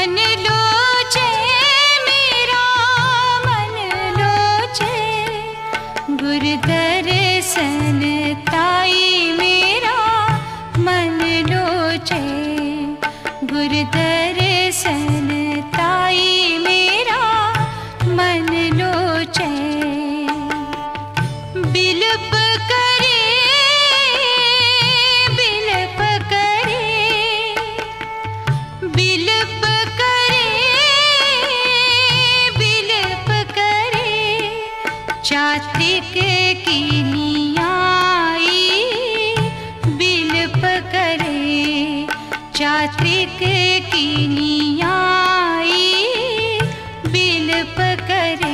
मन लोचे मेरा मन लोचे, गुर दर्शन ताई मेरा मन लोचे, गुर दर्शन ताई मेरा मन लोचे। बिलप करे बिलप करे बिलप करे बिलप करे, चात्रिक की नियाई बिलप करे, चात्रिक की नियाई बिलप करे।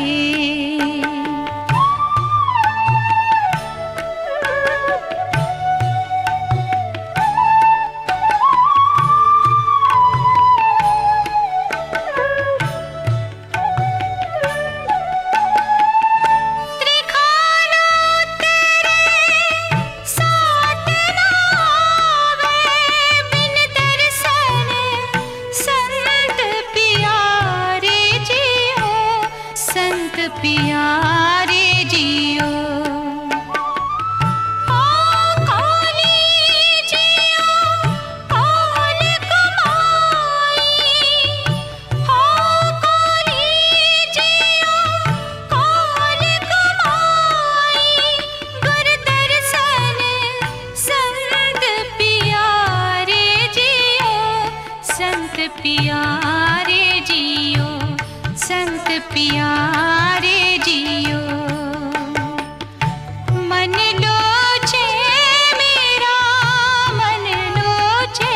प्यारे जियो काली जियो काल कमाई, काली जियो काल कमाई, गुर दर्शन संत प्यारे जियो, संत प्यारे जियो, संत प्यारे जियो। मन लोचे मेरा मन लोचे,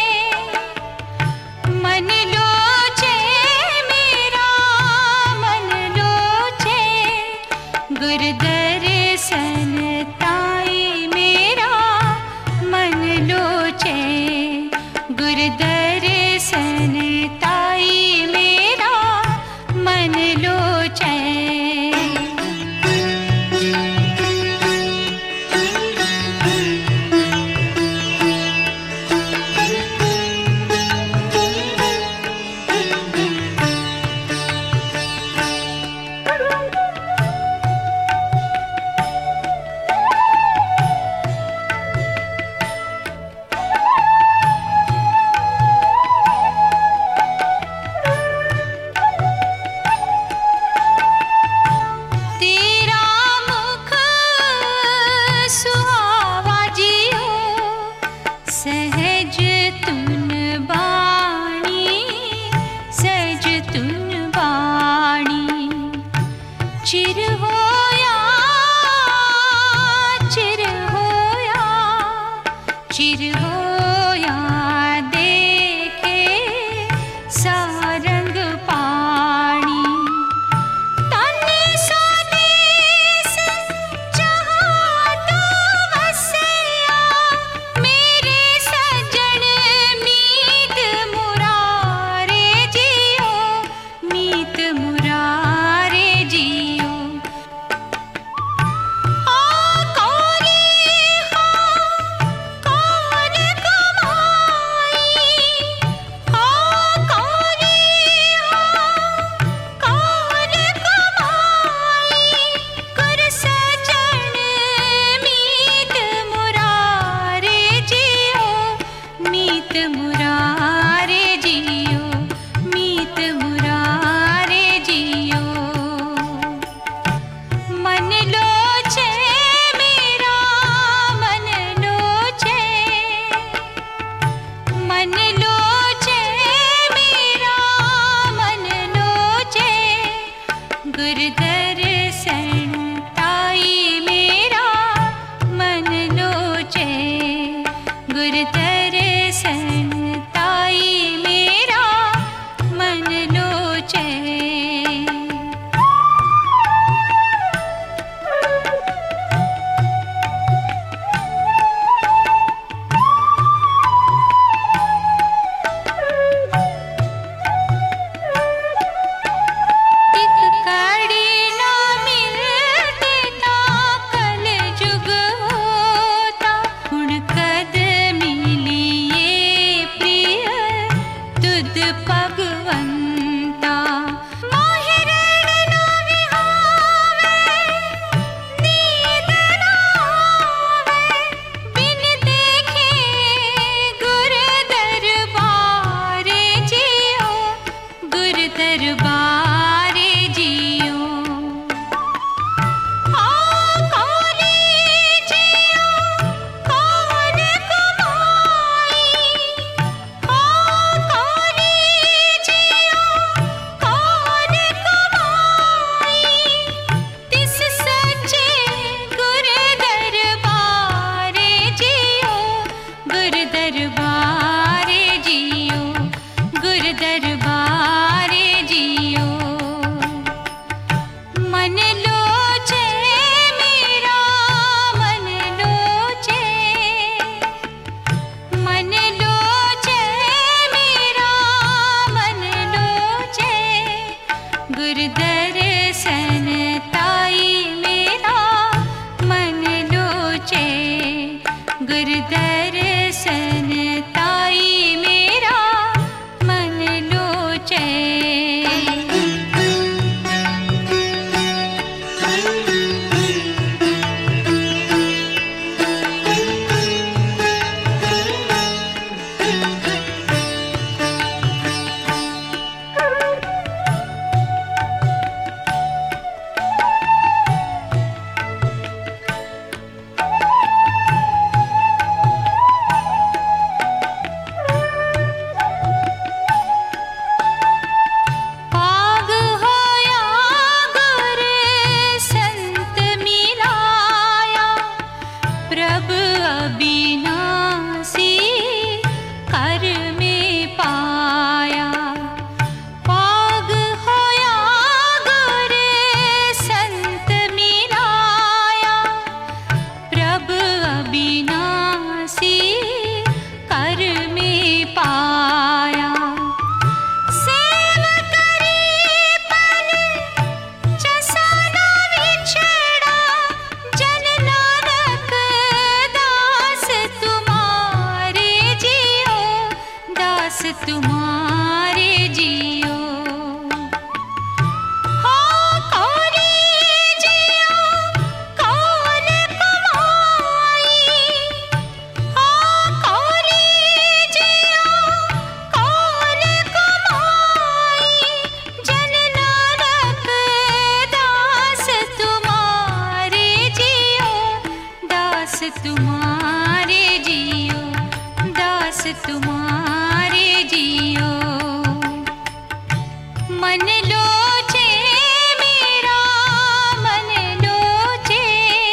मन लोचे मेरा मन लोचे, गुर दर्शन ताई मेरा मन लोचे, गुर दर्शन ताई मेरा मन लोचे। दरबारे जियो। तुम्हारे जियो, दास तुम्हारे जियो। मन लोचे मेरा मन लोचे,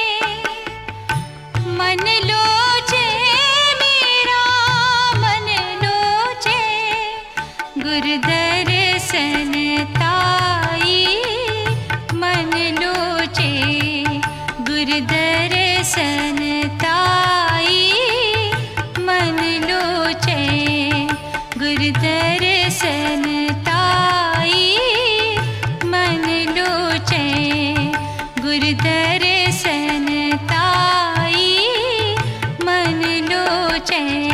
मन लोचे मेरा मन लोचे। गुरु दर्शन ताई मन लोचे, गुरु दर्शन ताई मन लोचे, गुरु दर्शन ताई मन लोचे, गुरु दर्शन ताई मन लोचे।